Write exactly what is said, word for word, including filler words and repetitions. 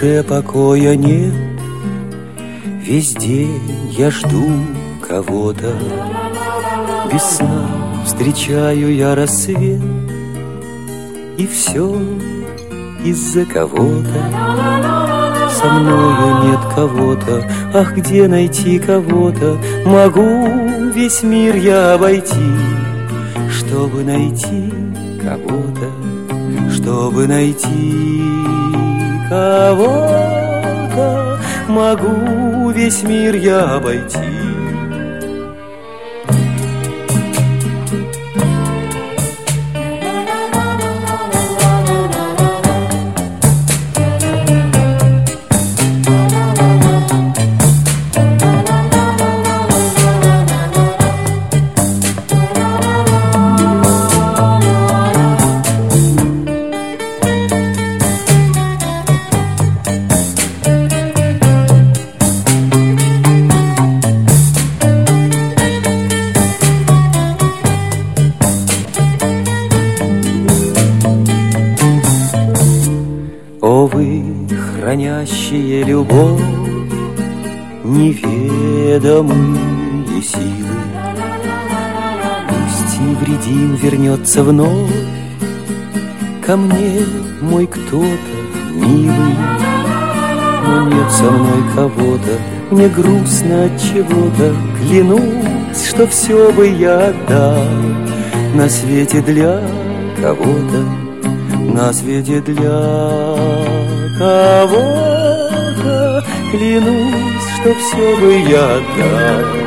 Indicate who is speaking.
Speaker 1: душе покоя нет, весь день я жду кого-то. Без сна встречаю я рассвет, и все из-за кого-то. Со мною нет кого-то, ах, где найти кого-то? Могу весь мир я обойти, чтобы найти кого-то, чтобы найти кого-то. Могу весь мир я обойти. О, вы, хранящие любовь, неведомые силы, пусть невредим вернется вновь ко мне мой кто-то милый. Но нет со мной кого-то, мне грустно от чего-то. Клянусь, что все бы я отдал на свете для кого-то, на свете для кого-то. Клянусь, что все бы я отдал.